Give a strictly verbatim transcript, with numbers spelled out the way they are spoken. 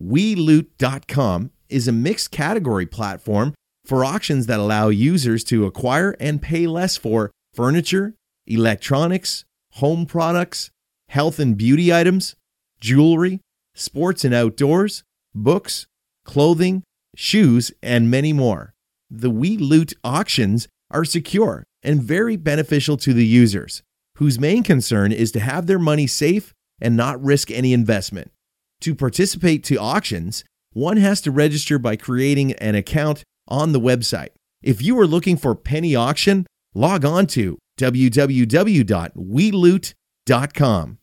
we loot dot com is a mixed category platform for auctions that allow users to acquire and pay less for furniture, electronics, home products, health and beauty items, jewelry, sports and outdoors, books, clothing, shoes, and many more. The WeLoot auctions are secure and very beneficial to the users, whose main concern is to have their money safe and not risk any investment. To participate to auctions, one has to register by creating an account on the website. If you are looking for Penny Auction, log on to w w w dot we loot dot com.